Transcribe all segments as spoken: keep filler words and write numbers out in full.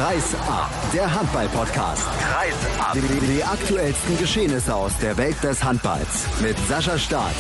Kreis ab, der Handball-Podcast. Kreis ab. Die, die aktuellsten Geschehnisse aus der Welt des Handballs mit Sascha Staat.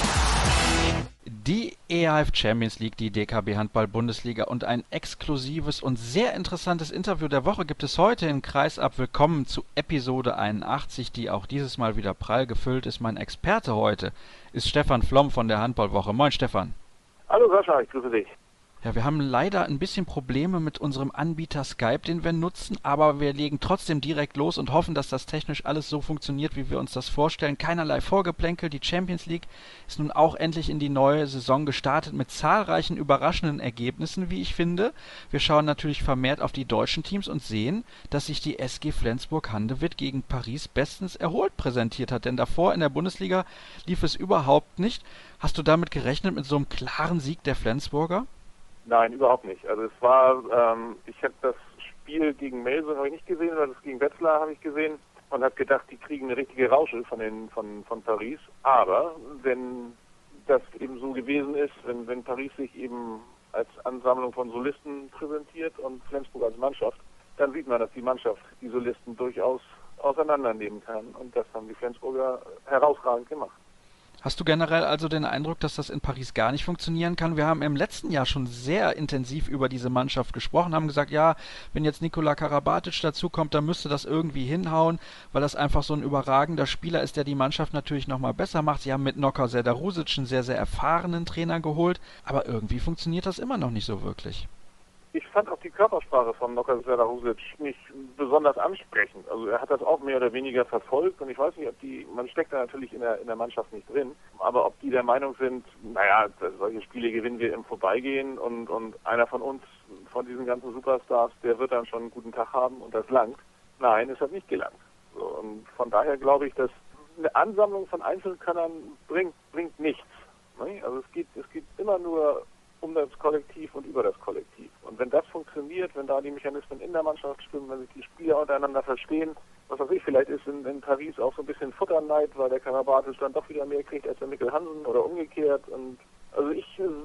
Die E H F Champions League, die D K B Handball Bundesliga und ein exklusives und sehr interessantes Interview der Woche gibt es heute in Kreis ab. Willkommen zu Episode einundachtzig, die auch dieses Mal wieder prall gefüllt ist. Mein Experte heute ist Stefan Flom von der Handballwoche. Moin Stefan. Hallo Sascha, ich grüße dich. Ja, wir haben leider ein bisschen Probleme mit unserem Anbieter Skype, den wir nutzen, aber wir legen trotzdem direkt los und hoffen, dass das technisch alles so funktioniert, wie wir uns das vorstellen. Keinerlei Vorgeplänkel, die Champions League ist nun auch endlich in die neue Saison gestartet mit zahlreichen überraschenden Ergebnissen, wie ich finde. Wir schauen natürlich vermehrt auf die deutschen Teams und sehen, dass sich die S G Flensburg-Handewitt gegen Paris bestens erholt präsentiert hat, denn davor in der Bundesliga lief es überhaupt nicht. Hast du damit gerechnet, mit so einem klaren Sieg der Flensburger? Nein, überhaupt nicht. Also es war, ähm, ich habe das Spiel gegen Melsung habe ich nicht gesehen, aber das gegen Wetzlar habe ich gesehen und habe gedacht, die kriegen eine richtige Rausche von den von von Paris. Aber wenn das eben so gewesen ist, wenn wenn Paris sich eben als Ansammlung von Solisten präsentiert und Flensburg als Mannschaft, dann sieht man, dass die Mannschaft die Solisten durchaus auseinandernehmen kann und das haben die Flensburger herausragend gemacht. Hast du generell also den Eindruck, dass das in Paris gar nicht funktionieren kann? Wir haben im letzten Jahr schon sehr intensiv über diese Mannschaft gesprochen, haben gesagt, ja, wenn jetzt Nikola Karabatic dazukommt, dann müsste das irgendwie hinhauen, weil das einfach so ein überragender Spieler ist, der die Mannschaft natürlich nochmal besser macht. Sie haben mit Nocker Serdarusic einen sehr, sehr erfahrenen Trainer geholt, aber irgendwie funktioniert das immer noch nicht so wirklich. Ich fand auch die Körpersprache von Nocker Serdarusic nicht besonders ansprechend. Also er hat das auch mehr oder weniger verfolgt und ich weiß nicht, ob die, man steckt da natürlich in der, in der Mannschaft nicht drin, aber ob die der Meinung sind, naja, solche Spiele gewinnen wir im Vorbeigehen und, und einer von uns, von diesen ganzen Superstars, der wird dann schon einen guten Tag haben und das langt. Nein, es hat nicht gelangt. So, und von daher glaube ich, dass eine Ansammlung von Einzelkönnern bringt, bringt nichts. Ne? Also es geht, es geht immer nur um das Kollektiv und über das Kollektiv. Und wenn das funktioniert, wenn da die Mechanismen in der Mannschaft stimmen, wenn sich die Spieler untereinander verstehen, was weiß ich, vielleicht ist in, in Paris auch so ein bisschen Futterneid, weil der Karabatic dann doch wieder mehr kriegt als der Mikkel Hansen oder umgekehrt. Und also ich,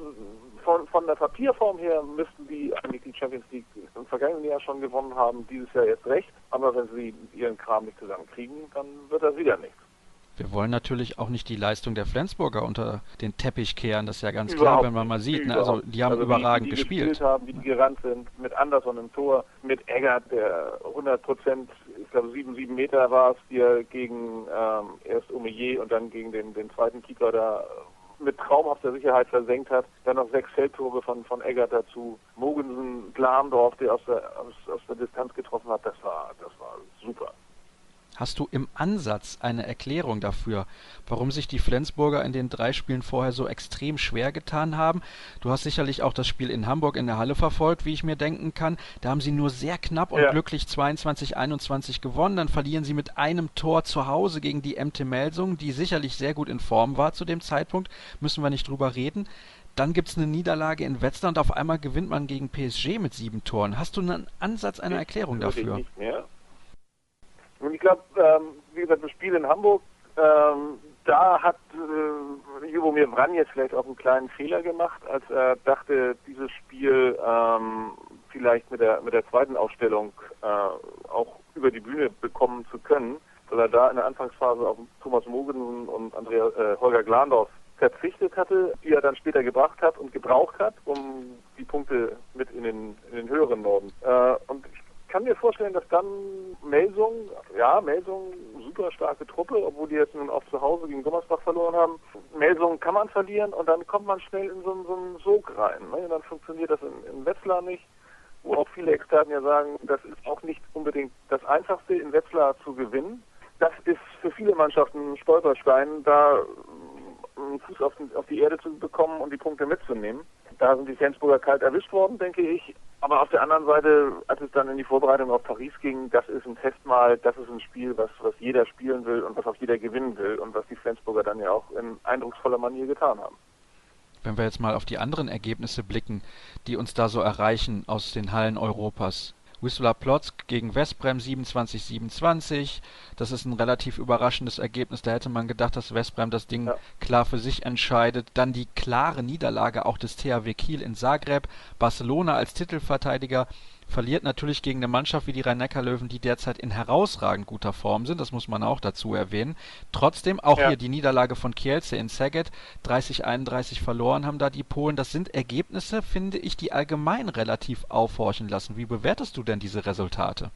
von, von der Papierform her müssten die eigentlich die Champions League im vergangenen Jahr schon gewonnen haben, dieses Jahr jetzt recht. Aber wenn sie ihren Kram nicht zusammenkriegen, dann wird das wieder nichts. Wir wollen natürlich auch nicht die Leistung der Flensburger unter den Teppich kehren, das ist ja ganz Überhaupt klar, wenn man mal sieht. Ne? Also die haben also überragend wie, wie die gespielt. gespielt haben, wie die gerannt sind, mit Anderson im Tor, mit Eggert, der hundert Prozent, ich glaube sieben, sieben Meter war es, die er gegen ähm, erst Omeyer und dann gegen den, den zweiten Keeper da mit traumhafter Sicherheit versenkt hat. Dann noch sechs Feldtore von, von Eggert dazu. Mogensen, Glamdorf, der aus der, aus, aus der Distanz getroffen hat, das war, das war super. Hast du im Ansatz eine Erklärung dafür, warum sich die Flensburger in den drei Spielen vorher so extrem schwer getan haben? Du hast sicherlich auch das Spiel in Hamburg in der Halle verfolgt, wie ich mir denken kann. Da haben sie nur sehr knapp und ja. glücklich zweiundzwanzig einundzwanzig gewonnen. Dann verlieren sie mit einem Tor zu Hause gegen die M T Melsung, die sicherlich sehr gut in Form war zu dem Zeitpunkt. Müssen wir nicht drüber reden. Dann gibt es eine Niederlage in Wetzlar und auf einmal gewinnt man gegen P S G mit sieben Toren. Hast du einen Ansatz einer Erklärung dafür? Nicht mehr. Und ich glaube, ähm, wie gesagt, das Spiel in Hamburg, ähm, da hat äh, Ljubomir Vranjes vielleicht auch einen kleinen Fehler gemacht, als er dachte, dieses Spiel ähm, vielleicht mit der mit der zweiten Aufstellung äh, auch über die Bühne bekommen zu können, weil er da in der Anfangsphase auf Thomas Mogensen und Andrea, äh, Holger Glandorf verzichtet hatte, die er dann später gebracht hat und gebraucht hat, um die Punkte mit in den, in den höheren Norden. Äh, und ich Ich kann mir vorstellen, dass dann Melsung, ja, Melsung, super starke Truppe, obwohl die jetzt nun auch zu Hause gegen Gummersbach verloren haben. Melsung kann man verlieren und dann kommt man schnell in so, so einen Sog rein. Ne? Und dann funktioniert das in, in Wetzlar nicht, wo auch viele Experten ja sagen, das ist auch nicht unbedingt das Einfachste, in Wetzlar zu gewinnen. Das ist für viele Mannschaften ein Stolperstein, da einen Fuß auf, den, auf die Erde zu bekommen und die Punkte mitzunehmen. Da sind die Flensburger kalt erwischt worden, denke ich. Aber auf der anderen Seite, als es dann in die Vorbereitung auf Paris ging, das ist ein Testmal, das ist ein Spiel, was, was jeder spielen will und was auch jeder gewinnen will und was die Flensburger dann ja auch in eindrucksvoller Manier getan haben. Wenn wir jetzt mal auf die anderen Ergebnisse blicken, die uns da so erreichen aus den Hallen Europas. Wisła Płock gegen Veszprém siebenundzwanzig siebenundzwanzig. Das ist ein relativ überraschendes Ergebnis. Da hätte man gedacht, dass Veszprém das Ding ja. klar für sich entscheidet. Dann die klare Niederlage auch des T H W Kiel in Zagreb. Barcelona als Titelverteidiger verliert natürlich gegen eine Mannschaft wie die Rhein-Neckar-Löwen, die derzeit in herausragend guter Form sind, das muss man auch dazu erwähnen. Trotzdem auch Ja. hier die Niederlage von Kielce in Szeged, dreißig einunddreißig verloren haben da die Polen. Das sind Ergebnisse, finde ich, die allgemein relativ aufhorchen lassen. Wie bewertest du denn diese Resultate?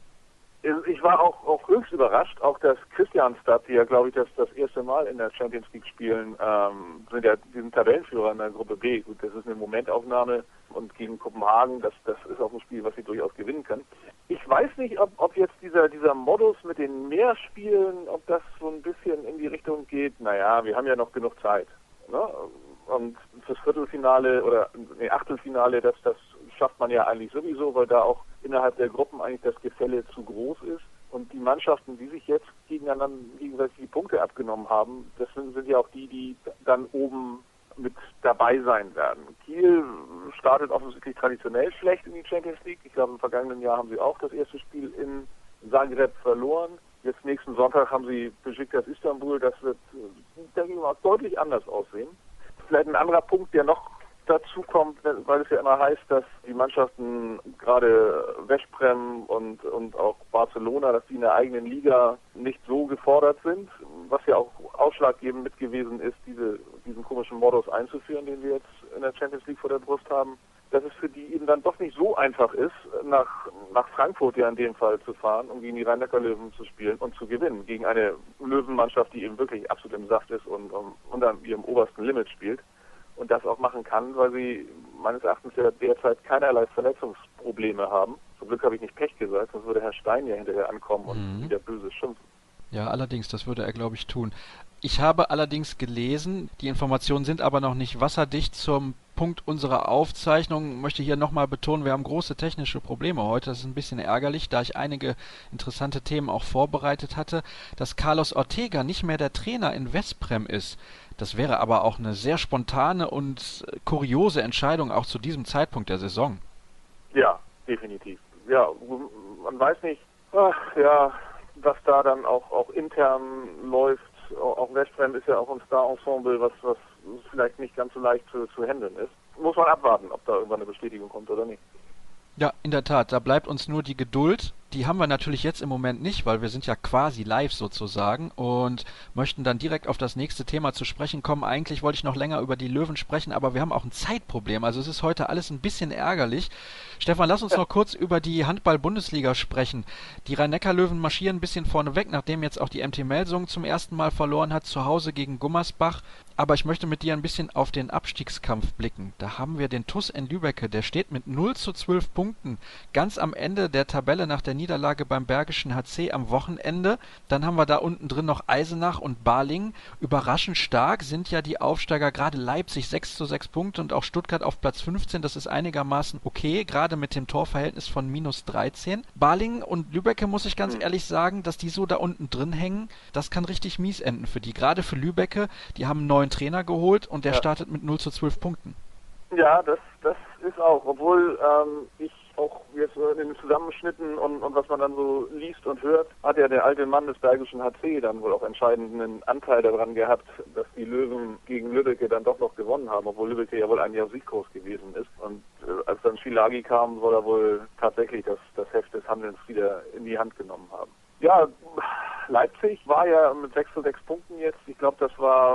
Ich war auch, auch höchst überrascht, auch dass Kristianstad, die ja, glaube ich, das, das erste Mal in der Champions League spielen, ähm, sind ja die sind Tabellenführer in der Gruppe B. Gut, das ist eine Momentaufnahme und gegen Kopenhagen, das, das ist auch ein Spiel, was sie durchaus gewinnen können. Ich weiß nicht, ob, ob jetzt dieser, dieser Modus mit den Mehrspielen, ob das so ein bisschen in die Richtung geht. Naja, wir haben ja noch genug Zeit. Ne? Und fürs Viertelfinale oder nee, Achtelfinale, das, das schafft man ja eigentlich sowieso, weil da auch innerhalb der Gruppen eigentlich das Gefälle zu groß ist. Und die Mannschaften, die sich jetzt gegeneinander gegenseitig die Punkte abgenommen haben, das sind, sind ja auch die, die dann oben mit dabei sein werden. Kiel startet offensichtlich traditionell schlecht in die Champions League. Ich glaube, im vergangenen Jahr haben sie auch das erste Spiel in Zagreb verloren. Jetzt nächsten Sonntag haben sie Besiktas Istanbul. Das wird, denke ich mal, deutlich anders aussehen. Vielleicht ein anderer Punkt, der noch dazu kommt, weil es ja immer heißt, dass die Mannschaften, gerade Veszprem und, und auch Barcelona, dass die in der eigenen Liga nicht so gefordert sind, was ja auch ausschlaggebend mit gewesen ist, diese, diesen komischen Modus einzuführen, den wir jetzt in der Champions League vor der Brust haben, dass es für die eben dann doch nicht so einfach ist, nach, nach Frankfurt ja in dem Fall zu fahren, um gegen die Rhein-Neckar-Löwen zu spielen und zu gewinnen, gegen eine Löwenmannschaft, die eben wirklich absolut im Saft ist und um, unter ihrem obersten Limit spielt. Und das auch machen kann, weil sie meines Erachtens ja derzeit keinerlei Verletzungsprobleme haben. Zum Glück habe ich nicht Pech gesagt, sonst würde Herr Stein ja hinterher ankommen und Mhm. wieder böse schimpfen. Ja, allerdings, das würde er, glaube ich, tun. Ich habe allerdings gelesen, die Informationen sind aber noch nicht wasserdicht zum Punkt unserer Aufzeichnung. Ich möchte hier nochmal betonen, wir haben große technische Probleme heute. Das ist ein bisschen ärgerlich, da ich einige interessante Themen auch vorbereitet hatte. Dass Carlos Ortega nicht mehr der Trainer in Veszprem ist, das wäre aber auch eine sehr spontane und kuriose Entscheidung, auch zu diesem Zeitpunkt der Saison. Ja, definitiv. Ja, man weiß nicht, ach, ja, was da dann auch, auch intern läuft. Auch Veszprem ist ja auch ein Star-Ensemble, was, was vielleicht nicht ganz so leicht zu, zu handeln ist. Muss man abwarten, ob da irgendwann eine Bestätigung kommt oder nicht. Ja, in der Tat, da bleibt uns nur die Geduld. Die haben wir natürlich jetzt im Moment nicht, weil wir sind ja quasi live sozusagen und möchten dann direkt auf das nächste Thema zu sprechen kommen. Eigentlich wollte ich noch länger über die Löwen sprechen, aber wir haben auch ein Zeitproblem. Also es ist heute alles ein bisschen ärgerlich. Stefan, lass uns noch kurz über die Handball-Bundesliga sprechen. Die Rhein-Neckar-Löwen marschieren ein bisschen vorne weg, nachdem jetzt auch die M T Melsungen zum ersten Mal verloren hat, zu Hause gegen Gummersbach. Aber ich möchte mit dir ein bisschen auf den Abstiegskampf blicken. Da haben wir den T U S in Lübbecke, der steht mit null zu zwölf Punkten ganz am Ende der Tabelle nach der Niederlage beim Bergischen H C am Wochenende. Dann haben wir da unten drin noch Eisenach und Balingen. Überraschend stark sind ja die Aufsteiger, gerade Leipzig sechs zu sechs Punkte und auch Stuttgart auf Platz fünfzehn. Das ist einigermaßen okay, gerade mit dem Torverhältnis von minus dreizehn. Balingen und Lübbecke, muss ich ganz ehrlich sagen, dass die so da unten drin hängen, das kann richtig mies enden für die. Gerade für Lübbecke, die haben einen neuen Trainer geholt und der ja. startet mit null zu zwölf Punkten. Ja, das, das ist auch, obwohl ähm, ich auch jetzt in den Zusammenschnitten und, und was man dann so liest und hört, hat ja der alte Mann des Bergischen H C dann wohl auch entscheidenden Anteil daran gehabt, dass die Löwen gegen Lübbecke dann doch noch gewonnen haben, obwohl Lübbecke ja wohl ein Jahr Siegkurs gewesen ist. Und äh, als dann Schilagi kam, soll er wohl tatsächlich das, das Heft des Handelns wieder in die Hand genommen haben. Ja, Leipzig war ja mit sechs zu sechs Punkten jetzt. Ich glaube, das war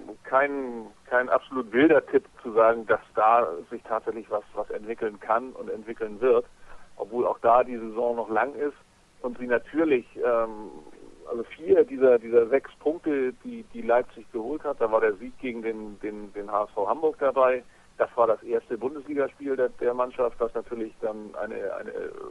kein, kein absolut wilder Tipp zu sagen, dass da sich tatsächlich was, was entwickeln kann und entwickeln wird. Obwohl auch da die Saison noch lang ist und sie natürlich, ähm, also vier dieser, dieser sechs Punkte, die, die Leipzig geholt hat, da war der Sieg gegen den, den, den H S V Hamburg dabei. Das war das erste Bundesligaspiel der, der Mannschaft, was natürlich dann eine, eine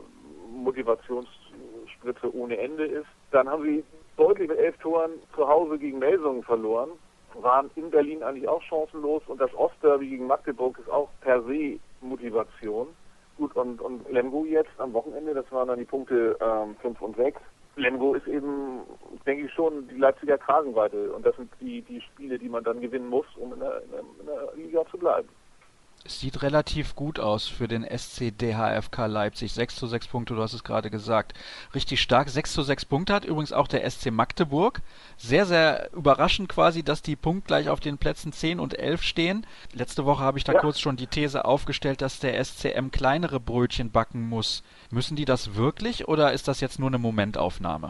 Motivationsspritze ohne Ende ist. Dann haben sie deutlich mit elf Toren zu Hause gegen Melsungen verloren, waren in Berlin eigentlich auch chancenlos und das Ostderby gegen Magdeburg ist auch per se Motivation. Gut, und, und Lemgo jetzt am Wochenende, das waren dann die Punkte ähm, fünf und sechs. Lemgo ist eben, denke ich schon, die Leipziger Kragenweite und das sind die, die Spiele, die man dann gewinnen muss, um in der, in der, in der Liga zu bleiben. Es sieht relativ gut aus für den S C D H F K Leipzig. sechs zu sechs Punkte, du hast es gerade gesagt. Richtig stark. sechs zu sechs Punkte hat übrigens auch der S C Magdeburg. Sehr, sehr überraschend quasi, dass die punktgleich auf den Plätzen zehn und elf stehen. Letzte Woche habe ich da ja. kurz schon die These aufgestellt, dass der S C M kleinere Brötchen backen muss. Müssen die das wirklich oder ist das jetzt nur eine Momentaufnahme?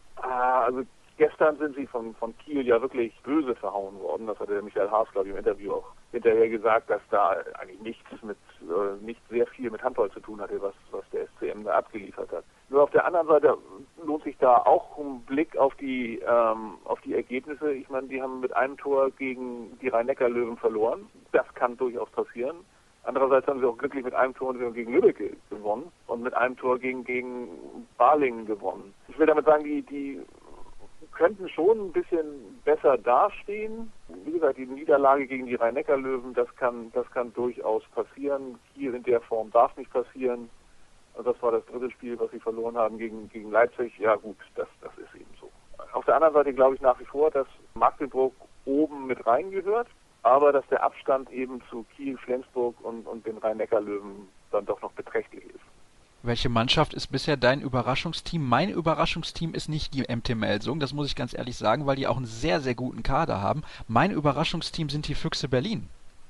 Ah, also gestern sind sie von, von Kiel ja wirklich böse verhauen worden. Das hat der Michael Haas, glaube ich, im Interview auch hinterher gesagt, dass da eigentlich nichts mit, äh, nicht sehr viel mit Handball zu tun hatte, was, was der S C M da abgeliefert hat. Nur auf der anderen Seite lohnt sich da auch ein Blick auf die, ähm, auf die Ergebnisse. Ich meine, die haben mit einem Tor gegen die Rhein-Neckar-Löwen verloren. Das kann durchaus passieren. Andererseits haben sie auch glücklich mit einem Tor gegen Lübeck gewonnen und mit einem Tor gegen, gegen Balingen gewonnen. Ich will damit sagen, die, die könnten schon ein bisschen besser dastehen. Wie gesagt, die Niederlage gegen die Rhein-Neckar-Löwen, das kann, das kann durchaus passieren. Hier in der Form darf nicht passieren. Also das war das dritte Spiel, was sie verloren haben gegen, gegen Leipzig. Ja gut, das, das ist eben so. Auf der anderen Seite glaube ich nach wie vor, dass Magdeburg oben mit reingehört, aber dass der Abstand eben zu Kiel, Flensburg und, und den Rhein-Neckar-Löwen dann doch noch beträchtlich ist. Welche Mannschaft ist bisher dein Überraschungsteam? Mein Überraschungsteam ist nicht die M T Melsung, das muss ich ganz ehrlich sagen, weil die auch einen sehr, sehr guten Kader haben. Mein Überraschungsteam sind die Füchse Berlin.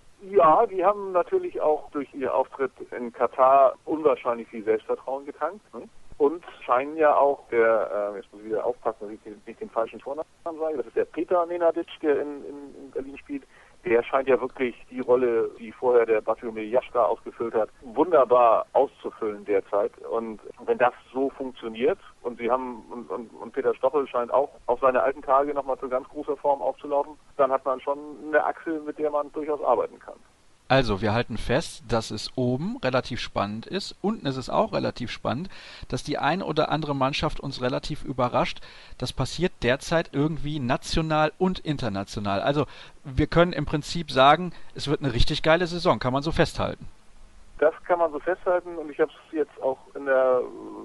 Ja, die haben natürlich auch durch ihr Auftritt in Katar unwahrscheinlich viel Selbstvertrauen getankt. Ne? Und scheinen ja auch, der, äh, jetzt muss ich wieder aufpassen, dass ich den, nicht den falschen Vornamen sage, das ist der Peter Nenadic, der in, in, in Berlin spielt. Der scheint ja wirklich die Rolle, die vorher der Bartolomej Jaschka ausgefüllt hat, wunderbar auszufüllen derzeit. Und wenn das so funktioniert und sie haben und, und, und Peter Stoffel scheint auch auf seine alten Tage nochmal zu ganz großer Form aufzulaufen, dann hat man schon eine Achse, mit der man durchaus arbeiten kann. Also, wir halten fest, dass es oben relativ spannend ist. Unten ist es auch relativ spannend, dass die ein oder andere Mannschaft uns relativ überrascht. Das passiert derzeit irgendwie national und international. Also, wir können im Prinzip sagen, es wird eine richtig geile Saison. Kann man so festhalten? Das kann man so festhalten und ich habe es jetzt auch in der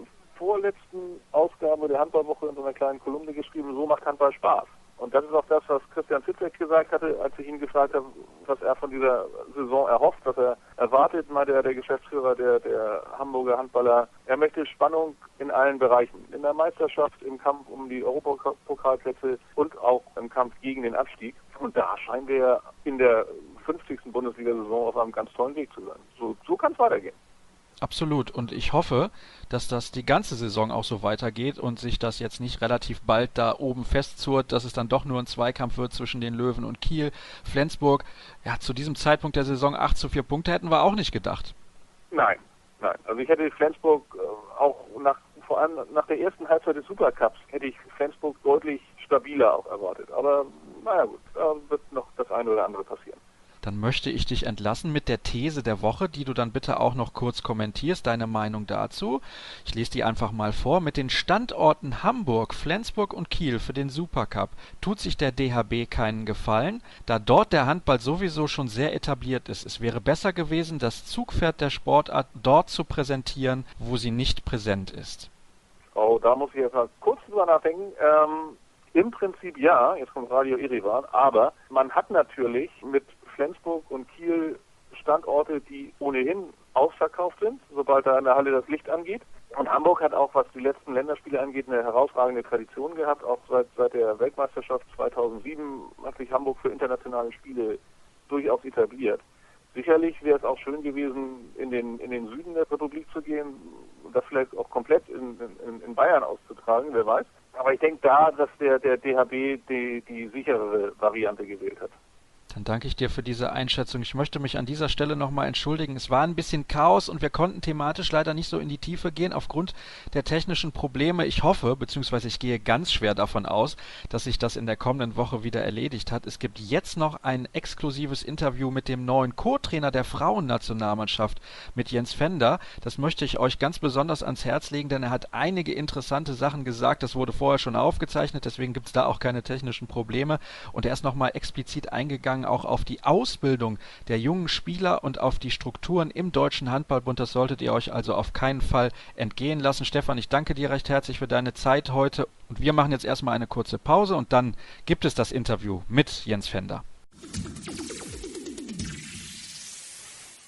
vorletzten Ausgabe der Handballwoche in so einer kleinen Kolumne geschrieben, so macht Handball Spaß. Und das ist auch das, was Christian Fitzek gesagt hatte, als ich ihn gefragt habe, was er von dieser Saison erhofft, was er erwartet, mal der, der Geschäftsführer der, der Hamburger Handballer. Er möchte Spannung in allen Bereichen. In der Meisterschaft, im Kampf um die Europapokalplätze und auch im Kampf gegen den Abstieg. Und da scheinen wir in der fünfzigsten Bundesliga-Saison auf einem ganz tollen Weg zu sein. So, so kann es weitergehen. Absolut. Und ich hoffe, dass das die ganze Saison auch so weitergeht und sich das jetzt nicht relativ bald da oben festzurrt, dass es dann doch nur ein Zweikampf wird zwischen den Löwen und Kiel. Flensburg, ja, zu diesem Zeitpunkt der Saison acht zu vier Punkte hätten wir auch nicht gedacht. Nein, nein. Also ich hätte Flensburg äh, auch nach, vor allem nach der ersten Halbzeit des Supercups, hätte ich Flensburg deutlich stabiler auch erwartet. Aber naja gut, da wird noch das eine oder andere passieren. Dann möchte ich dich entlassen mit der These der Woche, die du dann bitte auch noch kurz kommentierst, deine Meinung dazu. Ich lese die einfach mal vor. Mit den Standorten Hamburg, Flensburg und Kiel für den Supercup tut sich der D H B keinen Gefallen, da dort der Handball sowieso schon sehr etabliert ist. Es wäre besser gewesen, das Zugpferd der Sportart dort zu präsentieren, wo sie nicht präsent ist. Oh, da muss ich jetzt mal kurz drüber nachdenken. Ähm, im Prinzip ja, jetzt kommt Radio Erivan, aber man hat natürlich mit Flensburg und Kiel Standorte, die ohnehin ausverkauft sind, sobald da in der Halle das Licht angeht. Und Hamburg hat auch, was die letzten Länderspiele angeht, eine herausragende Tradition gehabt. Auch seit, seit der Weltmeisterschaft zweitausendsieben hat sich Hamburg für internationale Spiele durchaus etabliert. Sicherlich wäre es auch schön gewesen, in den, in den Süden der Republik zu gehen und das vielleicht auch komplett in, in, in Bayern auszutragen, wer weiß. Aber ich denke da, dass der, der D H B die, die sicherere Variante gewählt hat. Dann danke ich dir für diese Einschätzung. Ich möchte mich an dieser Stelle nochmal entschuldigen. Es war ein bisschen Chaos und wir konnten thematisch leider nicht so in die Tiefe gehen aufgrund der technischen Probleme. Ich hoffe, beziehungsweise ich gehe ganz schwer davon aus, dass sich das in der kommenden Woche wieder erledigt hat. Es gibt jetzt noch ein exklusives Interview mit dem neuen Co-Trainer der Frauennationalmannschaft, mit Jens Fender. Das möchte ich euch ganz besonders ans Herz legen, denn er hat einige interessante Sachen gesagt. Das wurde vorher schon aufgezeichnet, deswegen gibt es da auch keine technischen Probleme. Und er ist nochmal explizit eingegangen auch auf die Ausbildung der jungen Spieler und auf die Strukturen im Deutschen Handballbund. Das solltet ihr euch also auf keinen Fall entgehen lassen. Stefan, ich danke dir recht herzlich für deine Zeit heute und wir machen jetzt erstmal eine kurze Pause und dann gibt es das Interview mit Jens Fender.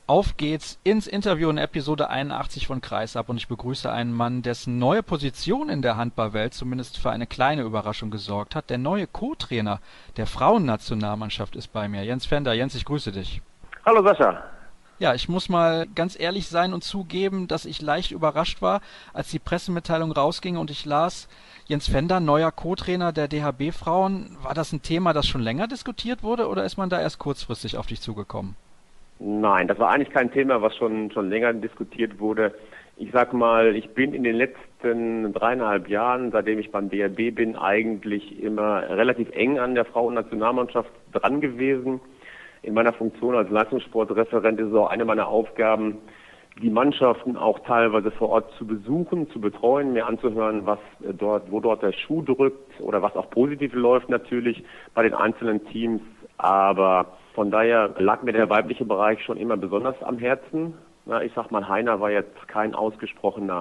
Auf geht's ins Interview in Episode einundachtzig von Kreisab und ich begrüße einen Mann, dessen neue Position in der Handballwelt zumindest für eine kleine Überraschung gesorgt hat. Der neue Co-Trainer der Frauennationalmannschaft ist bei mir. Jens Fender. Jens, ich grüße dich. Hallo Sascha. Ja, ich muss mal ganz ehrlich sein und zugeben, dass ich leicht überrascht war, als die Pressemitteilung rausging und ich las, Jens Fender, neuer Co-Trainer der D H B-Frauen. War das ein Thema, das schon länger diskutiert wurde oder ist man da erst kurzfristig auf dich zugekommen? Nein, das war eigentlich kein Thema, was schon schon länger diskutiert wurde. Ich sag mal, ich bin in den letzten dreieinhalb Jahren, seitdem ich beim D H B bin, eigentlich immer relativ eng an der Frauennationalmannschaft dran gewesen. In meiner Funktion als Leistungssportreferent ist es auch eine meiner Aufgaben, die Mannschaften auch teilweise vor Ort zu besuchen, zu betreuen, mir anzuhören, was dort, wo dort der Schuh drückt oder was auch positiv läuft natürlich bei den einzelnen Teams. Aber von daher lag mir der weibliche Bereich schon immer besonders am Herzen. Na, ich sag mal, Heiner war jetzt kein ausgesprochener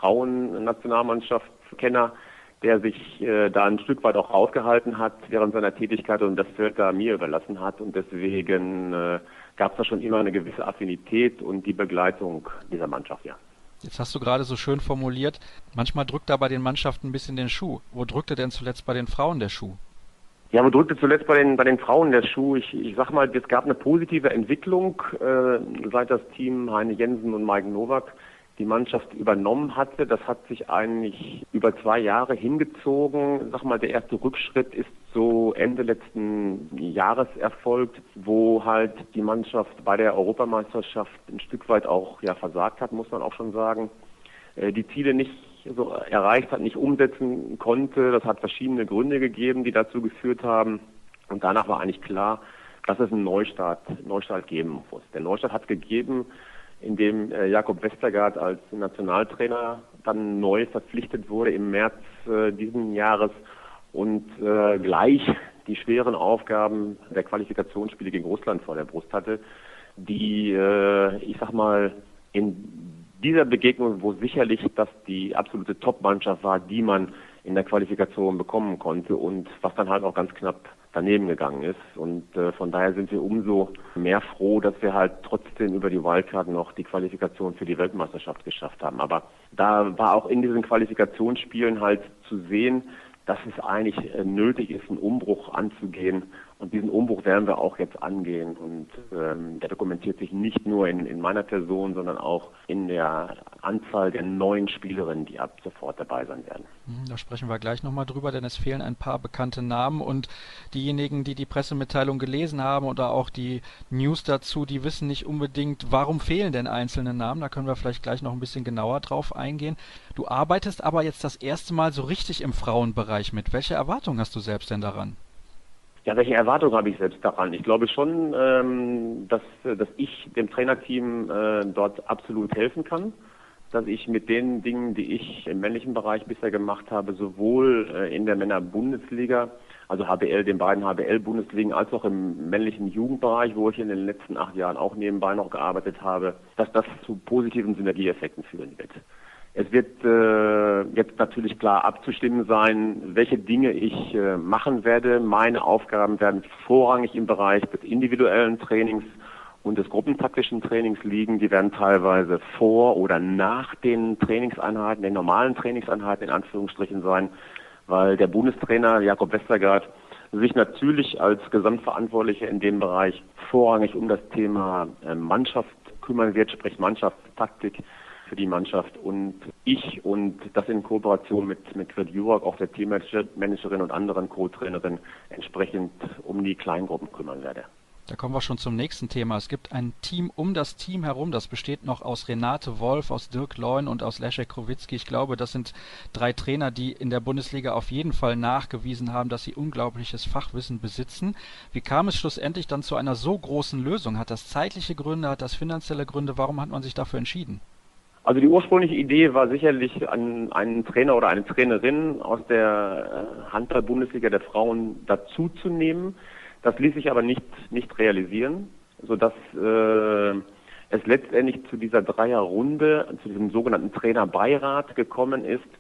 Frauennationalmannschaftskenner, der sich äh, da ein Stück weit auch rausgehalten hat während seiner Tätigkeit und das Feld da mir überlassen hat. Und deswegen äh, gab es da schon immer eine gewisse Affinität und die Begleitung dieser Mannschaft, ja. Jetzt hast du gerade so schön formuliert, manchmal drückt da bei den Mannschaften ein bisschen den Schuh. Wo drückte denn zuletzt bei den Frauen der Schuh? Ja, wo drückte zuletzt bei den bei den Frauen der Schuh? Ich, ich sag mal, es gab eine positive Entwicklung, äh, seit das Team Heine Jensen und Mike Nowak die Mannschaft übernommen hatte. Das hat sich eigentlich über zwei Jahre hingezogen. Sag mal, der erste Rückschritt ist so Ende letzten Jahres erfolgt, wo halt die Mannschaft bei der Europameisterschaft ein Stück weit auch ja versagt hat, muss man auch schon sagen. Äh, die Ziele nicht so erreicht hat, nicht umsetzen konnte. Das hat verschiedene Gründe gegeben, die dazu geführt haben. Und danach war eigentlich klar, dass es einen Neustart, Neustart geben muss. Der Neustart hat gegeben, indem äh, Jakob Westergaard als Nationaltrainer dann neu verpflichtet wurde im März äh, diesen Jahres und äh, gleich die schweren Aufgaben der Qualifikationsspiele gegen Russland vor der Brust hatte, die, äh, ich sag mal, in dieser Begegnung, wo sicherlich das die absolute Top-Mannschaft war, die man in der Qualifikation bekommen konnte und was dann halt auch ganz knapp daneben gegangen ist. Und äh, von daher sind wir umso mehr froh, dass wir halt trotzdem über die Wildcard noch die Qualifikation für die Weltmeisterschaft geschafft haben. Aber da war auch in diesen Qualifikationsspielen halt zu sehen, dass es eigentlich äh, nötig ist, einen Umbruch anzugehen. Und diesen Umbruch werden wir auch jetzt angehen. Und ähm, der dokumentiert sich nicht nur in, in meiner Person, sondern auch in der Anzahl der neuen Spielerinnen, die ab sofort dabei sein werden. Da sprechen wir gleich nochmal drüber, denn es fehlen ein paar bekannte Namen. Und diejenigen, die die Pressemitteilung gelesen haben oder auch die News dazu, die wissen nicht unbedingt, warum fehlen denn einzelne Namen. Da können wir vielleicht gleich noch ein bisschen genauer drauf eingehen. Du arbeitest aber jetzt das erste Mal so richtig im Frauenbereich mit. Welche Erwartungen hast du selbst denn daran? Ja, welche Erwartungen habe ich selbst daran? Ich glaube schon, ähm, dass, dass ich dem Trainerteam äh, dort absolut helfen kann, dass ich mit den Dingen, die ich im männlichen Bereich bisher gemacht habe, sowohl äh, in der Männer-Bundesliga, also H B L, den beiden H B L-Bundesligen, als auch im männlichen Jugendbereich, wo ich in den letzten acht Jahren auch nebenbei noch gearbeitet habe, dass das zu positiven Synergieeffekten führen wird. Es wird äh, jetzt natürlich klar abzustimmen sein, welche Dinge ich äh, machen werde. Meine Aufgaben werden vorrangig im Bereich des individuellen Trainings und des gruppentaktischen Trainings liegen. Die werden teilweise vor oder nach den Trainingseinheiten, den normalen Trainingseinheiten in Anführungsstrichen sein, weil der Bundestrainer Jakob Westergaard sich natürlich als Gesamtverantwortlicher in dem Bereich vorrangig um das Thema äh, Mannschaft kümmern wird, sprich Mannschaftstaktik für die Mannschaft und ich und das in Kooperation mit mit Grit Jurak, auch der Teammanagerin und anderen Co-Trainerinnen entsprechend um die Kleingruppen kümmern werde. Da kommen wir schon zum nächsten Thema. Es gibt ein Team um das Team herum, das besteht noch aus Renate Wolf, aus Dirk Leun und aus Leszek Krowitzki. Ich glaube, das sind drei Trainer, die in der Bundesliga auf jeden Fall nachgewiesen haben, dass sie unglaubliches Fachwissen besitzen. Wie kam es schlussendlich dann zu einer so großen Lösung? Hat das zeitliche Gründe, hat das finanzielle Gründe? Warum hat man sich dafür entschieden? Also die ursprüngliche Idee war sicherlich, an einen Trainer oder eine Trainerin aus der Handball-Bundesliga der Frauen dazuzunehmen. Das ließ sich aber nicht nicht realisieren, sodass äh, es letztendlich zu dieser Dreierrunde, zu diesem sogenannten Trainerbeirat gekommen ist.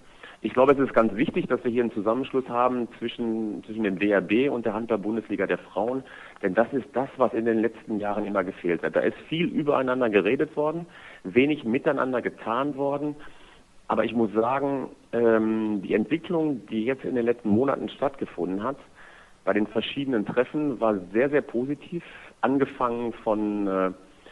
Ich glaube, es ist ganz wichtig, dass wir hier einen Zusammenschluss haben zwischen, zwischen dem D H B und der Handball-Bundesliga der Frauen, denn das ist das, was in den letzten Jahren immer gefehlt hat. Da ist viel übereinander geredet worden, wenig miteinander getan worden, aber ich muss sagen, ähm, die Entwicklung, die jetzt in den letzten Monaten stattgefunden hat, bei den verschiedenen Treffen, war sehr, sehr positiv, angefangen von äh,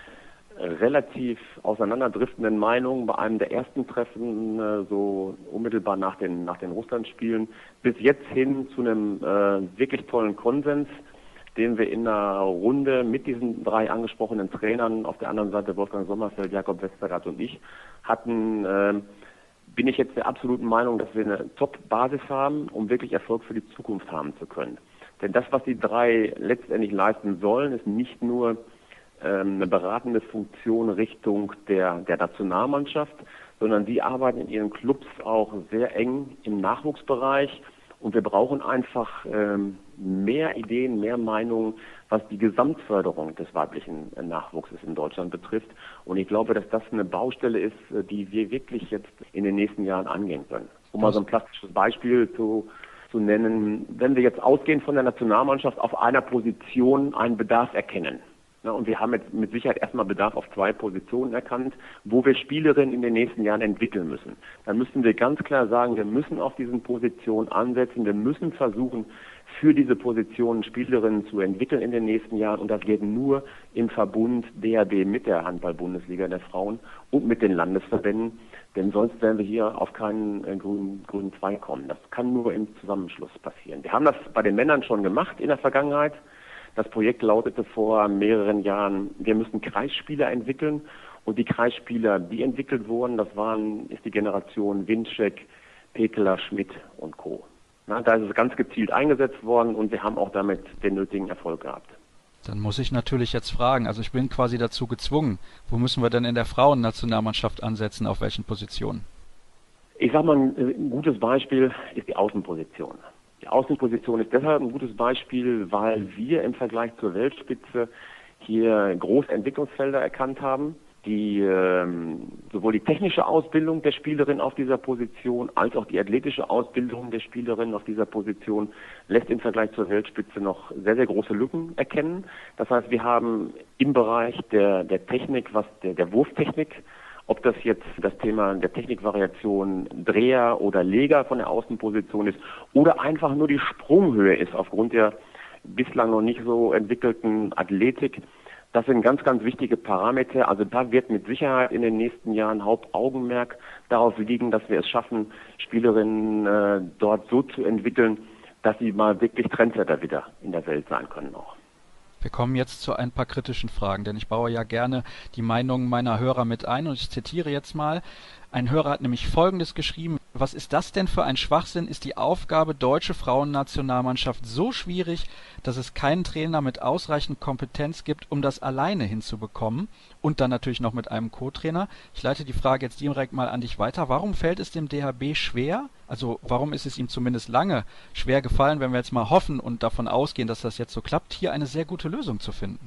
relativ auseinanderdriftenden Meinungen bei einem der ersten Treffen, äh, so unmittelbar nach den, nach den Russland-Spielen, bis jetzt hin zu einem äh, wirklich tollen Konsens, den wir in einer Runde mit diesen drei angesprochenen Trainern, auf der anderen Seite Wolfgang Sommerfeld, Jakob Westergaard und ich, hatten, äh, bin ich jetzt der absoluten Meinung, dass wir eine Top-Basis haben, um wirklich Erfolg für die Zukunft haben zu können. Denn das, was die drei letztendlich leisten sollen, ist nicht nur eine beratende Funktion Richtung der, der Nationalmannschaft, sondern sie arbeiten in ihren Clubs auch sehr eng im Nachwuchsbereich und wir brauchen einfach ähm, mehr Ideen, mehr Meinungen, was die Gesamtförderung des weiblichen Nachwuchses in Deutschland betrifft. Und ich glaube, dass das eine Baustelle ist, die wir wirklich jetzt in den nächsten Jahren angehen können. Um mal so ein plastisches Beispiel zu, zu nennen, wenn wir jetzt ausgehend von der Nationalmannschaft auf einer Position einen Bedarf erkennen, und wir haben jetzt mit Sicherheit erstmal Bedarf auf zwei Positionen erkannt, wo wir Spielerinnen in den nächsten Jahren entwickeln müssen. Dann müssen wir ganz klar sagen, wir müssen auf diesen Positionen ansetzen, wir müssen versuchen, für diese Positionen Spielerinnen zu entwickeln in den nächsten Jahren. Und das geht nur im Verbund D H B mit der Handball-Bundesliga der Frauen und mit den Landesverbänden. Denn sonst werden wir hier auf keinen äh, grünen, grünen Zweig kommen. Das kann nur im Zusammenschluss passieren. Wir haben das bei den Männern schon gemacht in der Vergangenheit. Das Projekt lautete vor mehreren Jahren, wir müssen Kreisspieler entwickeln. Und die Kreisspieler, die entwickelt wurden, das waren, ist die Generation Winczek, Pekeler, Schmidt und Co. Na, da ist es ganz gezielt eingesetzt worden und wir haben auch damit den nötigen Erfolg gehabt. Dann muss ich natürlich jetzt fragen, also ich bin quasi dazu gezwungen, wo müssen wir denn in der Frauennationalmannschaft ansetzen, auf welchen Positionen? Ich sag mal, ein gutes Beispiel ist die Außenposition. Die Außenposition ist deshalb ein gutes Beispiel, weil wir im Vergleich zur Weltspitze hier große Entwicklungsfelder erkannt haben, die ähm, sowohl die technische Ausbildung der Spielerin auf dieser Position als auch die athletische Ausbildung der Spielerin auf dieser Position lässt im Vergleich zur Weltspitze noch sehr, sehr große Lücken erkennen. Das heißt, wir haben im Bereich der, der Technik, was der, der Wurftechnik, ob das jetzt das Thema der Technikvariation Dreher oder Leger von der Außenposition ist oder einfach nur die Sprunghöhe ist aufgrund der bislang noch nicht so entwickelten Athletik. Das sind ganz, ganz wichtige Parameter. Also da wird mit Sicherheit in den nächsten Jahren Hauptaugenmerk darauf liegen, dass wir es schaffen, Spielerinnen äh, dort so zu entwickeln, dass sie mal wirklich Trendsetter wieder in der Welt sein können auch. Wir kommen jetzt zu ein paar kritischen Fragen, denn ich baue ja gerne die Meinungen meiner Hörer mit ein und ich zitiere jetzt mal. Ein Hörer hat nämlich Folgendes geschrieben: Was ist das denn für ein Schwachsinn? Ist die Aufgabe deutsche Frauennationalmannschaft so schwierig, dass es keinen Trainer mit ausreichend Kompetenz gibt, um das alleine hinzubekommen? Und dann natürlich noch mit einem Co-Trainer. Ich leite die Frage jetzt direkt mal an dich weiter. Warum fällt es dem D H B schwer? Also warum ist es ihm zumindest lange schwer gefallen, wenn wir jetzt mal hoffen und davon ausgehen, dass das jetzt so klappt, hier eine sehr gute Lösung zu finden?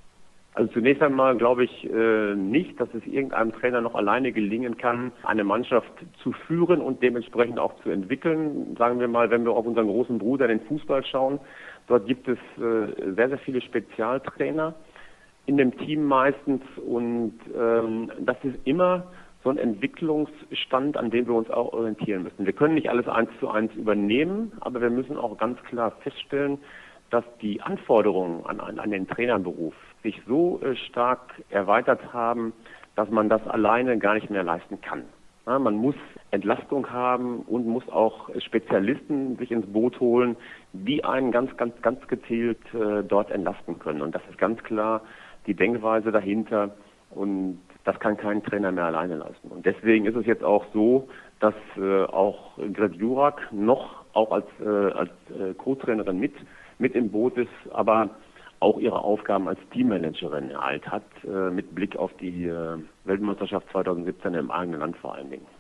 Also zunächst einmal glaube ich äh, nicht, dass es irgendeinem Trainer noch alleine gelingen kann, eine Mannschaft zu führen und dementsprechend auch zu entwickeln. Sagen wir mal, wenn wir auf unseren großen Bruder, den Fußball, schauen, dort gibt es äh, sehr, sehr viele Spezialtrainer in dem Team meistens und ähm, das ist immer so ein Entwicklungsstand, an dem wir uns auch orientieren müssen. Wir können nicht alles eins zu eins übernehmen, aber wir müssen auch ganz klar feststellen, dass die Anforderungen an, an, an den Trainerberuf sich so äh, stark erweitert haben, dass man das alleine gar nicht mehr leisten kann. Ja, man muss Entlastung haben und muss auch Spezialisten sich ins Boot holen, die einen ganz, ganz, ganz gezielt äh, dort entlasten können. Und das ist ganz klar die Denkweise dahinter und das kann kein Trainer mehr alleine leisten. Und deswegen ist es jetzt auch so, dass äh, auch Gret Jurak noch auch als, äh, als äh, Co-Trainerin mit mit im Boot ist, aber auch ihre Aufgaben als Teammanagerin ereilt hat, äh, mit Blick auf die äh, Weltmeisterschaft zwanzig siebzehn im eigenen Land vor allen Dingen.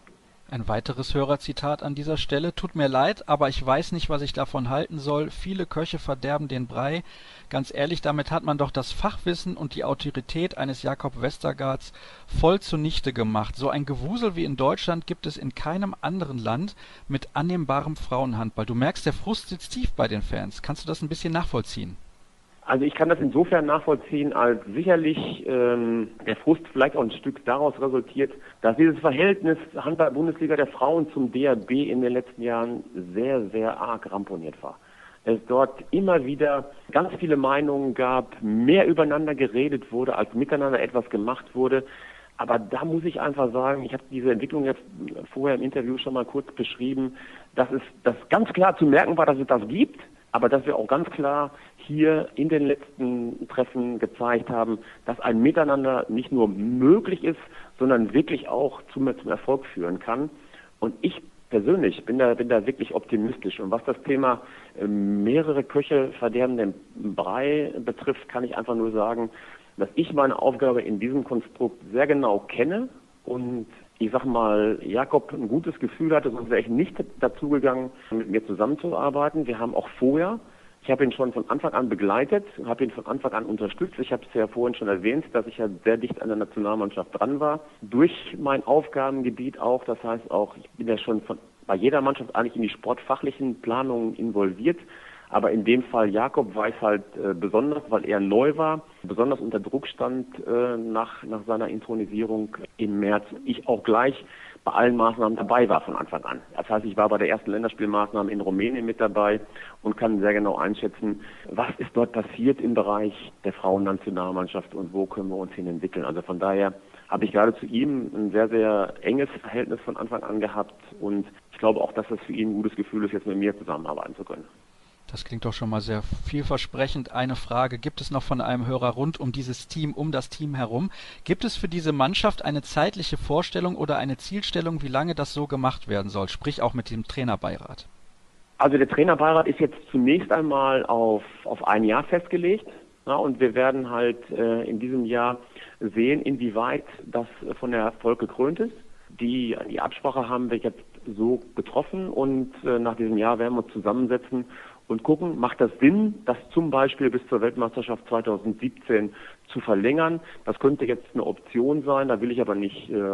Ein weiteres Hörerzitat an dieser Stelle: Tut mir leid, aber ich weiß nicht, was ich davon halten soll. Viele Köche verderben den Brei. Ganz ehrlich, damit hat man doch das Fachwissen und die Autorität eines Jakob Westergaards voll zunichte gemacht. So ein Gewusel wie in Deutschland gibt es in keinem anderen Land mit annehmbarem Frauenhandball. Du merkst, der Frust sitzt tief bei den Fans. Kannst du das ein bisschen nachvollziehen? Also ich kann das insofern nachvollziehen, als sicherlich ähm, der Frust vielleicht auch ein Stück daraus resultiert, dass dieses Verhältnis Handball-Bundesliga der Frauen zum D H B in den letzten Jahren sehr, sehr arg ramponiert war. Es dort immer wieder ganz viele Meinungen gab, mehr übereinander geredet wurde, als miteinander etwas gemacht wurde. Aber da muss ich einfach sagen, ich habe diese Entwicklung jetzt vorher im Interview schon mal kurz beschrieben, dass es dass ganz klar zu merken war, dass es das gibt, aber dass wir auch ganz klar hier in den letzten Treffen gezeigt haben, dass ein Miteinander nicht nur möglich ist, sondern wirklich auch zum, zum Erfolg führen kann. Und ich persönlich bin da, bin da wirklich optimistisch. Und was das Thema äh, mehrere Köche verderben den Brei betrifft, kann ich einfach nur sagen, dass ich meine Aufgabe in diesem Konstrukt sehr genau kenne und ich sag mal, Jakob ein gutes Gefühl hatte, sonst wäre ich nicht dazugegangen, mit mir zusammenzuarbeiten. Wir haben auch vorher, ich habe ihn schon von Anfang an begleitet, habe ihn von Anfang an unterstützt. Ich habe es ja vorhin schon erwähnt, dass ich ja sehr dicht an der Nationalmannschaft dran war. Durch mein Aufgabengebiet auch, das heißt auch, ich bin ja schon von, bei jeder Mannschaft eigentlich in die sportfachlichen Planungen involviert. Aber in dem Fall Jakob war es halt äh, besonders, weil er neu war, besonders unter Druck stand äh, nach, nach seiner Intronisierung im März. Ich auch gleich bei allen Maßnahmen dabei war von Anfang an. Das heißt, ich war bei der ersten Länderspielmaßnahme in Rumänien mit dabei und kann sehr genau einschätzen, was ist dort passiert im Bereich der Frauennationalmannschaft und wo können wir uns hin entwickeln. Also von daher habe ich gerade zu ihm ein sehr, sehr enges Verhältnis von Anfang an gehabt und ich glaube auch, dass das für ihn ein gutes Gefühl ist, jetzt mit mir zusammenarbeiten zu können. Das klingt doch schon mal sehr vielversprechend. Eine Frage gibt es noch von einem Hörer rund um dieses Team, um das Team herum. Gibt es für diese Mannschaft eine zeitliche Vorstellung oder eine Zielstellung, wie lange das so gemacht werden soll? Sprich auch mit dem Trainerbeirat. Also der Trainerbeirat ist jetzt zunächst einmal auf, auf ein Jahr festgelegt. Ja, und wir werden halt äh, in diesem Jahr sehen, inwieweit das von der Erfolg gekrönt ist. Die, die Absprache haben wir jetzt so getroffen und äh, nach diesem Jahr werden wir uns zusammensetzen und gucken, macht das Sinn, das zum Beispiel bis zur Weltmeisterschaft zwanzig siebzehn zu verlängern. Das könnte jetzt eine Option sein, da will ich aber nicht äh,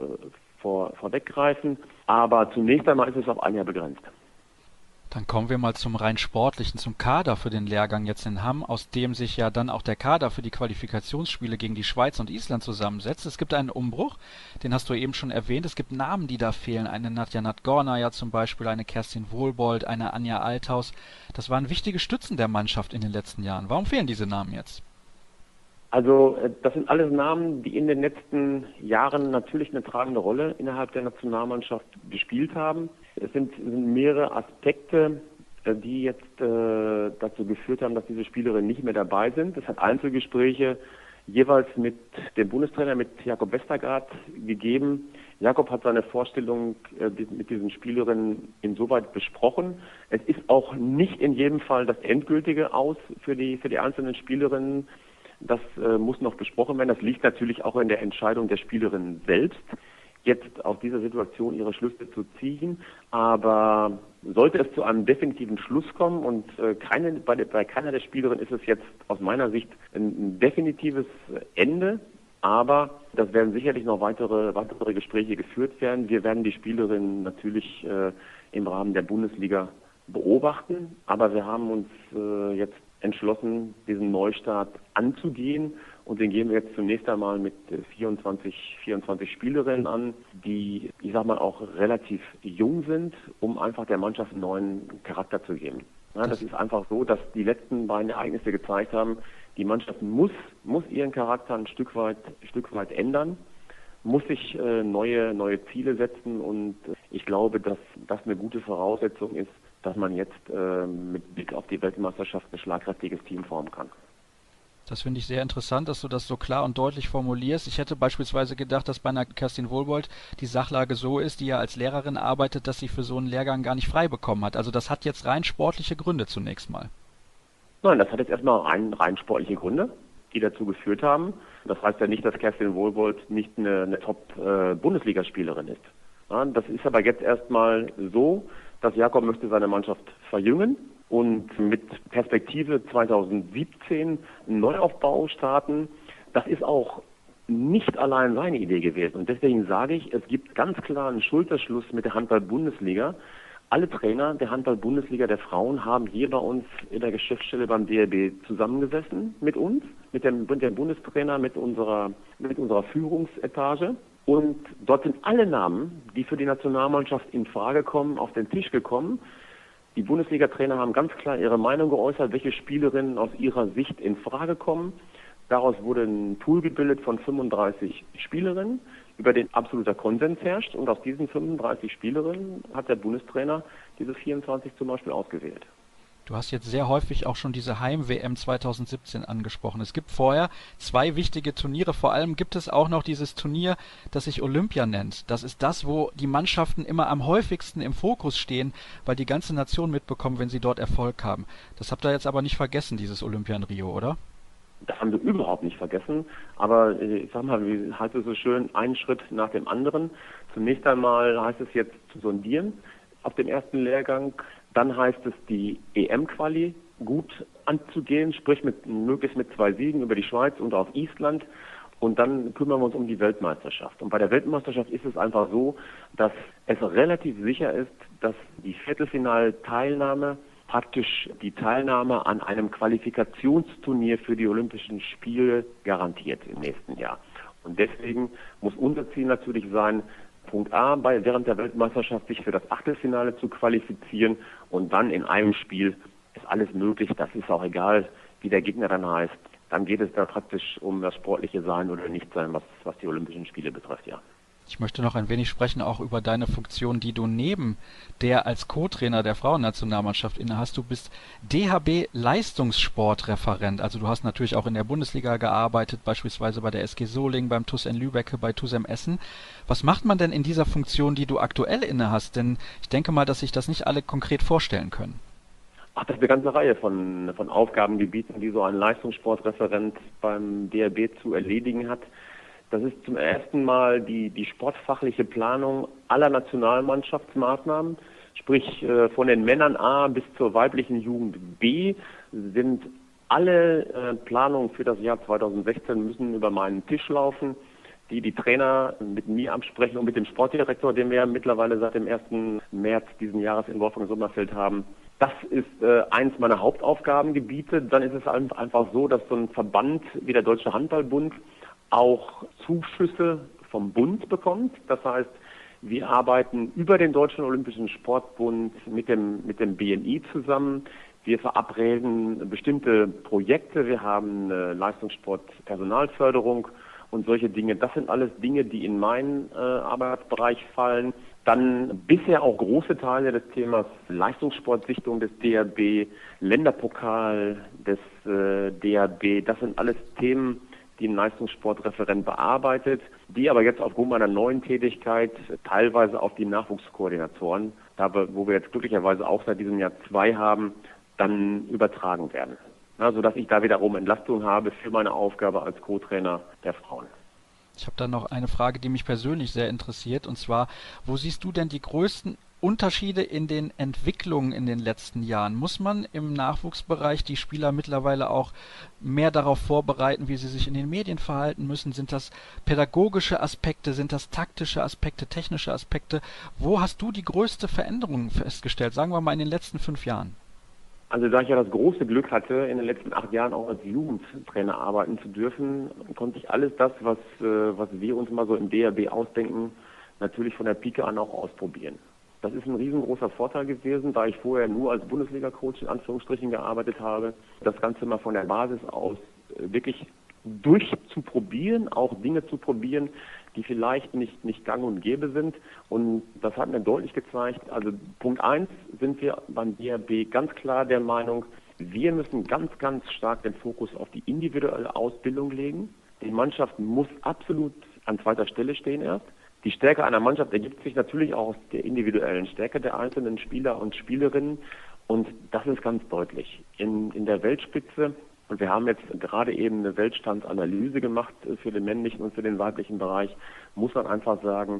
vor, vorweggreifen. Aber zunächst einmal ist es auf ein Jahr begrenzt. Dann kommen wir mal zum rein sportlichen, zum Kader für den Lehrgang jetzt in Hamm, aus dem sich ja dann auch der Kader für die Qualifikationsspiele gegen die Schweiz und Island zusammensetzt. Es gibt einen Umbruch, den hast du eben schon erwähnt. Es gibt Namen, die da fehlen. Eine Nadja Nadgorna ja zum Beispiel, eine Kerstin Wohlbold, eine Anja Althaus. Das waren wichtige Stützen der Mannschaft in den letzten Jahren. Warum fehlen diese Namen jetzt? Also das sind alles Namen, die in den letzten Jahren natürlich eine tragende Rolle innerhalb der Nationalmannschaft gespielt haben. Es sind, sind mehrere Aspekte, die jetzt äh, dazu geführt haben, dass diese Spielerinnen nicht mehr dabei sind. Es hat Einzelgespräche jeweils mit dem Bundestrainer, mit Jakob Westergaard gegeben. Jakob hat seine Vorstellung äh, mit diesen Spielerinnen insoweit besprochen. Es ist auch nicht in jedem Fall das endgültige Aus für die, für die einzelnen Spielerinnen. Das äh, muss noch besprochen werden. Das liegt natürlich auch in der Entscheidung der Spielerinnen selbst, jetzt aus dieser Situation ihre Schlüsse zu ziehen. Aber sollte es zu einem definitiven Schluss kommen und äh, keine, bei, der, bei keiner der Spielerinnen ist es jetzt aus meiner Sicht ein, ein definitives Ende. Aber das werden sicherlich noch weitere, weitere Gespräche geführt werden. Wir werden die Spielerinnen natürlich äh, im Rahmen der Bundesliga beobachten. Aber wir haben uns äh, jetzt entschlossen, diesen Neustart anzugehen. Und den gehen wir jetzt zunächst einmal mit vierundzwanzig, vierundzwanzig Spielerinnen an, die, ich sag mal, auch relativ jung sind, um einfach der Mannschaft einen neuen Charakter zu geben. Ja, das ist einfach so, dass die letzten beiden Ereignisse gezeigt haben, die Mannschaft muss, muss ihren Charakter ein Stück weit, ein Stück weit ändern, muss sich äh, neue, neue Ziele setzen und ich glaube, dass das eine gute Voraussetzung ist, dass man jetzt äh, mit Blick auf die Weltmeisterschaft ein schlagkräftiges Team formen kann. Das finde ich sehr interessant, dass du das so klar und deutlich formulierst. Ich hätte beispielsweise gedacht, dass bei einer Kerstin Wohlbold die Sachlage so ist, die ja als Lehrerin arbeitet, dass sie für so einen Lehrgang gar nicht frei bekommen hat. Also das hat jetzt rein sportliche Gründe zunächst mal. Nein, das hat jetzt erstmal rein, rein sportliche Gründe, die dazu geführt haben. Das heißt ja nicht, dass Kerstin Wohlbold nicht eine, eine Top-Bundesligaspielerin ist. Ja, das ist aber jetzt erstmal so, dass Jakob möchte seine Mannschaft verjüngen und mit Perspektive zweitausendsiebzehn einen Neuaufbau starten. Das ist auch nicht allein seine Idee gewesen. Und deswegen sage ich, es gibt ganz klar einen Schulterschluss mit der Handball-Bundesliga. Alle Trainer der Handball-Bundesliga der Frauen haben hier bei uns in der Geschäftsstelle beim D L B zusammengesessen mit uns, mit dem, mit dem Bundestrainer, mit unserer, mit unserer Führungsetage. Und dort sind alle Namen, die für die Nationalmannschaft in Frage kommen, auf den Tisch gekommen. Die Bundesliga-Trainer haben ganz klar ihre Meinung geäußert, welche Spielerinnen aus ihrer Sicht in Frage kommen. Daraus wurde ein Pool gebildet von fünfunddreißig Spielerinnen, über den absoluter Konsens herrscht. Und aus diesen fünfunddreißig Spielerinnen hat der Bundestrainer diese vierundzwanzig zum Beispiel ausgewählt. Du hast jetzt sehr häufig auch schon diese Heim-W M zweitausendsiebzehn angesprochen. Es gibt vorher zwei wichtige Turniere. Vor allem gibt es auch noch dieses Turnier, das sich Olympia nennt. Das ist das, wo die Mannschaften immer am häufigsten im Fokus stehen, weil die ganze Nation mitbekommt, wenn sie dort Erfolg haben. Das habt ihr jetzt aber nicht vergessen, dieses Olympia in Rio, oder? Das haben wir überhaupt nicht vergessen, aber ich sag mal, wie heißt es so schön, einen Schritt nach dem anderen. Zunächst einmal heißt es jetzt zu sondieren auf dem ersten Lehrgang, dann heißt es die E M-Quali gut anzugehen, sprich mit, möglichst mit zwei Siegen über die Schweiz und auf Island, und dann kümmern wir uns um die Weltmeisterschaft. Und bei der Weltmeisterschaft ist es einfach so, dass es relativ sicher ist, dass die Viertelfinalteilnahme praktisch die Teilnahme an einem Qualifikationsturnier für die Olympischen Spiele garantiert im nächsten Jahr. Und deswegen muss unser Ziel natürlich sein, Punkt A, bei, während der Weltmeisterschaft sich für das Achtelfinale zu qualifizieren, und dann in einem Spiel ist alles möglich. Das ist auch egal, wie der Gegner dann heißt. Dann geht es da praktisch um das sportliche Sein oder Nichtsein, was, was die Olympischen Spiele betrifft, ja. Ich möchte noch ein wenig sprechen auch über deine Funktion, die du neben der als Co-Trainer der Frauennationalmannschaft innehast. Du bist D H B-Leistungssportreferent. Also du hast natürlich auch in der Bundesliga gearbeitet, beispielsweise bei der S G Solingen, beim T U S N Lübbecke, bei T U S M Essen. Was macht man denn in dieser Funktion, die du aktuell innehast? Denn ich denke mal, dass sich das nicht alle konkret vorstellen können. Ach, das ist eine ganze Reihe von, von Aufgabengebieten, die so ein Leistungssportreferent beim D H B zu erledigen hat. Das ist zum ersten Mal die, die sportfachliche Planung aller Nationalmannschaftsmaßnahmen, sprich äh, von den Männern A bis zur weiblichen Jugend B sind alle äh, Planungen für das Jahr zweitausendsechzehn müssen über meinen Tisch laufen, die die Trainer mit mir absprechen und mit dem Sportdirektor, den wir mittlerweile seit dem ersten März diesen Jahres in Wolfgang Sommerfeld haben. Das ist äh, eins meiner Hauptaufgabengebiete. Dann ist es einfach so, dass so ein Verband wie der Deutsche Handballbund auch Zuschüsse vom Bund bekommt. Das heißt, wir arbeiten über den Deutschen Olympischen Sportbund mit dem, mit dem B N I zusammen. Wir verabreden bestimmte Projekte. Wir haben eine Leistungssport-Personalförderung und solche Dinge. Das sind alles Dinge, die in meinen äh, Arbeitsbereich fallen. Dann bisher auch große Teile des Themas Leistungssportsichtung des D H B, Länderpokal des äh, D H B. Das sind alles Themen, die ein Leistungssportreferent bearbeitet, die aber jetzt aufgrund meiner neuen Tätigkeit teilweise auf die Nachwuchskoordinatoren, da wir, wo wir jetzt glücklicherweise auch seit diesem Jahr zwei haben, dann übertragen werden. Ja, sodass ich da wiederum Entlastung habe für meine Aufgabe als Co-Trainer der Frauen. Ich habe dann noch eine Frage, die mich persönlich sehr interessiert, und zwar, wo siehst du denn die größten Unterschiede in den Entwicklungen in den letzten Jahren? Muss man im Nachwuchsbereich die Spieler mittlerweile auch mehr darauf vorbereiten, wie sie sich in den Medien verhalten müssen? Sind das pädagogische Aspekte? Sind das taktische Aspekte, technische Aspekte? Wo hast du die größte Veränderung festgestellt, sagen wir mal in den letzten fünf Jahren? Also da ich ja das große Glück hatte, in den letzten acht Jahren auch als Jugendtrainer arbeiten zu dürfen, konnte ich alles das, was, was wir uns mal so im D H B ausdenken, natürlich von der Pike an auch ausprobieren. Das ist ein riesengroßer Vorteil gewesen, da ich vorher nur als Bundesliga-Coach in Anführungsstrichen gearbeitet habe. Das Ganze mal von der Basis aus wirklich durchzuprobieren, auch Dinge zu probieren, die vielleicht nicht, nicht gang und gäbe sind. Und das hat mir deutlich gezeigt, also Punkt eins sind wir beim D H B ganz klar der Meinung, wir müssen ganz, ganz stark den Fokus auf die individuelle Ausbildung legen. Die Mannschaft muss absolut an zweiter Stelle stehen erst. Die Stärke einer Mannschaft ergibt sich natürlich auch aus der individuellen Stärke der einzelnen Spieler und Spielerinnen. Und das ist ganz deutlich. In, in der Weltspitze, und wir haben jetzt gerade eben eine Weltstandsanalyse gemacht für den männlichen und für den weiblichen Bereich, muss man einfach sagen,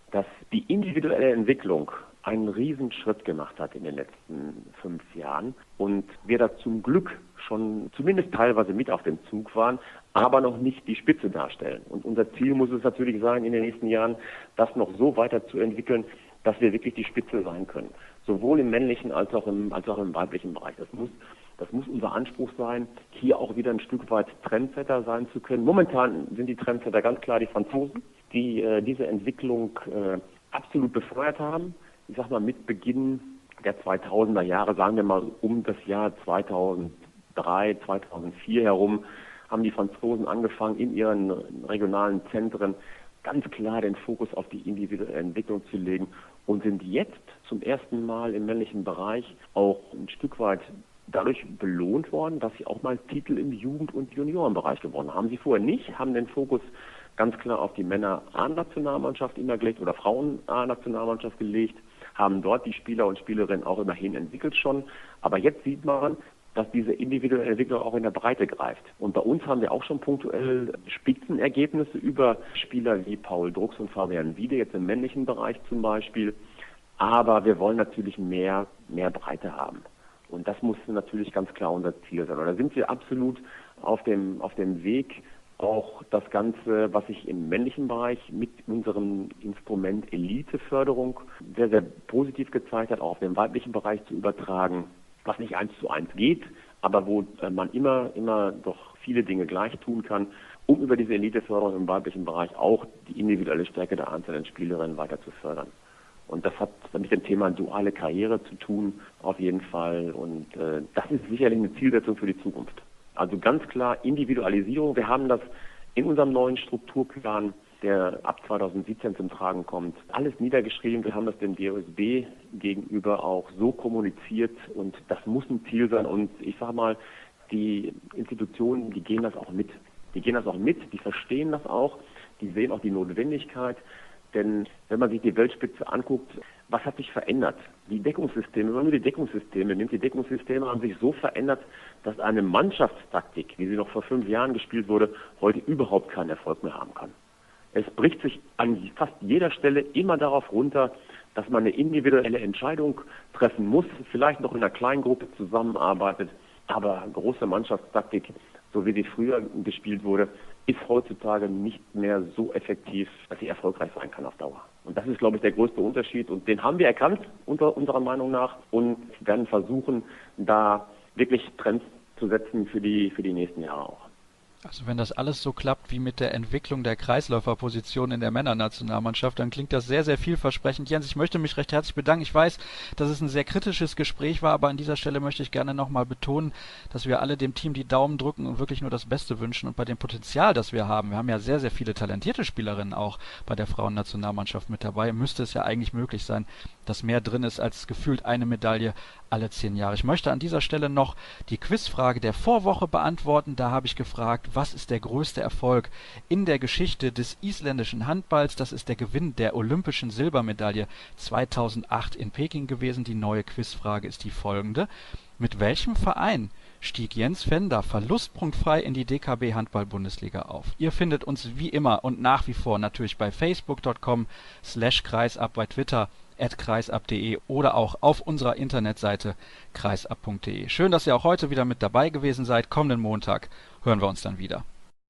dass die individuelle Entwicklung einen Riesenschritt gemacht hat in den letzten fünf Jahren und wir da zum Glück schon zumindest teilweise mit auf dem Zug waren, aber noch nicht die Spitze darstellen. Und unser Ziel muss es natürlich sein, in den nächsten Jahren das noch so weiterzuentwickeln, dass wir wirklich die Spitze sein können. Sowohl im männlichen als auch im, als auch im weiblichen Bereich. Das muss, das muss unser Anspruch sein, hier auch wieder ein Stück weit Trendsetter sein zu können. Momentan sind die Trendsetter ganz klar die Franzosen, die äh, diese Entwicklung äh, absolut befeuert haben. Ich sag mal, mit Beginn der zweitausender Jahre, sagen wir mal um das Jahr zweitausenddrei, zweitausendvier herum, haben die Franzosen angefangen, in ihren regionalen Zentren ganz klar den Fokus auf die individuelle Entwicklung zu legen und sind jetzt zum ersten Mal im männlichen Bereich auch ein Stück weit dadurch belohnt worden, dass sie auch mal Titel im Jugend- und Juniorenbereich gewonnen haben. Sie vorher nicht, haben den Fokus ganz klar auf die Männer-A-Nationalmannschaft immer gelegt oder Frauen-A-Nationalmannschaft gelegt, haben dort die Spieler und Spielerinnen auch immerhin entwickelt schon. Aber jetzt sieht man, dass diese individuelle Entwicklung auch in der Breite greift. Und bei uns haben wir auch schon punktuell Spitzenergebnisse über Spieler wie Paul Drucks und Fabian Wiede, jetzt im männlichen Bereich zum Beispiel. Aber wir wollen natürlich mehr, mehr Breite haben. Und das muss natürlich ganz klar unser Ziel sein. Und da sind wir absolut auf dem, auf dem Weg, auch das Ganze, was sich im männlichen Bereich mit unserem Instrument Eliteförderung sehr, sehr positiv gezeigt hat, auch auf den weiblichen Bereich zu übertragen, was nicht eins zu eins geht, aber wo man immer, immer doch viele Dinge gleich tun kann, um über diese Eliteförderung im weiblichen Bereich auch die individuelle Stärke der einzelnen Spielerinnen weiter zu fördern. Und das hat mit dem Thema duale Karriere zu tun, auf jeden Fall. Und äh, das ist sicherlich eine Zielsetzung für die Zukunft. Also ganz klar Individualisierung. Wir haben das in unserem neuen Strukturplan, der ab zweitausendsiebzehn zum Tragen kommt, alles niedergeschrieben. Wir haben das dem D O S B gegenüber auch so kommuniziert und das muss ein Ziel sein. Und ich sage mal, die Institutionen, die gehen das auch mit. Die gehen das auch mit, die verstehen das auch, die sehen auch die Notwendigkeit. Denn wenn man sich die Weltspitze anguckt, was hat sich verändert? Die Deckungssysteme, wenn man nur die Deckungssysteme nimmt, die Deckungssysteme haben sich so verändert, dass eine Mannschaftstaktik, wie sie noch vor fünf Jahren gespielt wurde, heute überhaupt keinen Erfolg mehr haben kann. Es bricht sich an fast jeder Stelle immer darauf runter, dass man eine individuelle Entscheidung treffen muss, vielleicht noch in einer kleinen Gruppe zusammenarbeitet, aber große Mannschaftstaktik, so wie sie früher gespielt wurde, ist heutzutage nicht mehr so effektiv, dass sie erfolgreich sein kann auf Dauer. Und das ist, glaube ich, der größte Unterschied. Und den haben wir erkannt, unter unserer Meinung nach, und werden versuchen, da wirklich Trends zu setzen für die, für die nächsten Jahre auch. Also wenn das alles so klappt wie mit der Entwicklung der Kreisläuferposition in der Männernationalmannschaft, dann klingt das sehr, sehr vielversprechend. Jens, ich möchte mich recht herzlich bedanken. Ich weiß, dass es ein sehr kritisches Gespräch war, aber an dieser Stelle möchte ich gerne nochmal betonen, dass wir alle dem Team die Daumen drücken und wirklich nur das Beste wünschen. Und bei dem Potenzial, das wir haben, wir haben ja sehr, sehr viele talentierte Spielerinnen auch bei der Frauennationalmannschaft mit dabei, müsste es ja eigentlich möglich sein, dass mehr drin ist als gefühlt eine Medaille alle zehn Jahre. Ich möchte an dieser Stelle noch die Quizfrage der Vorwoche beantworten. Da habe ich gefragt, was ist der größte Erfolg in der Geschichte des isländischen Handballs? Das ist der Gewinn der olympischen Silbermedaille zweitausendacht in Peking gewesen. Die neue Quizfrage ist die folgende. Mit welchem Verein stieg Jens Fender verlustpunktfrei in die D K B Handball-Bundesliga auf? Ihr findet uns wie immer und nach wie vor natürlich bei facebook punkt com slash kreisab, bei Twitter at kreisab punkt de oder auch auf unserer Internetseite kreisab punkt de. Schön, dass ihr auch heute wieder mit dabei gewesen seid. Kommenden Montag hören wir uns dann wieder.